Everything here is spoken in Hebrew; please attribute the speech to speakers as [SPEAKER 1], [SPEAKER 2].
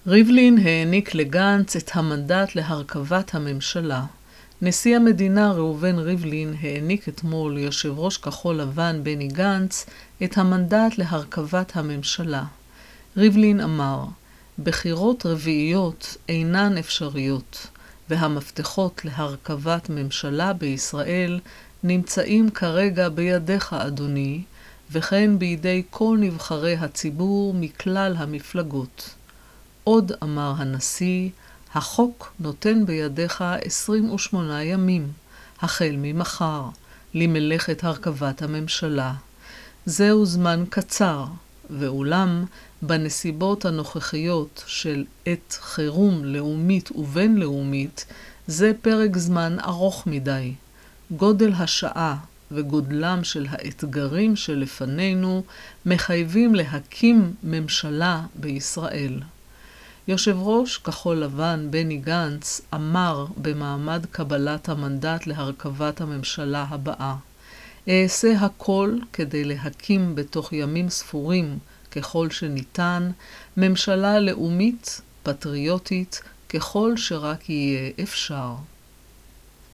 [SPEAKER 1] ריבלין העניק לגנץ את המנדט להרכבת הממשלה. נשיא המדינה ראובן ריבלין העניק אתמול ליושב ראש כחול לבן בני גנץ את המנדט להרכבת הממשלה. ריבלין אמר, בחירות רביעיות אינן אפשריות, והמפתחות להרכבת ממשלה בישראל נמצאים כרגע בידיך, אדוני, וכן בידי כל נבחרי הציבור מכלל המפלגות. עוד אמר הנשיא, החוק נותן בידיך 28 ימים, החל ממחר, למלאכת הרכבת הממשלה. זהו זמן קצר, ואולם בנסיבות הנוכחיות של עת חירום לאומית ובינלאומית, זה פרק זמן ארוך מדי. גודל השעה וגודלם של האתגרים שלפנינו מחייבים להקים ממשלה בישראל. יושב ראש כחול לבן בני גנץ אמר במעמד קבלת המנדט להרכבת הממשלה הבאה, אעשה הכל כדי להקים בתוך ימים ספורים ככל שניתן ממשלה לאומית, פטריוטית, ככל שרק יהיה אפשר.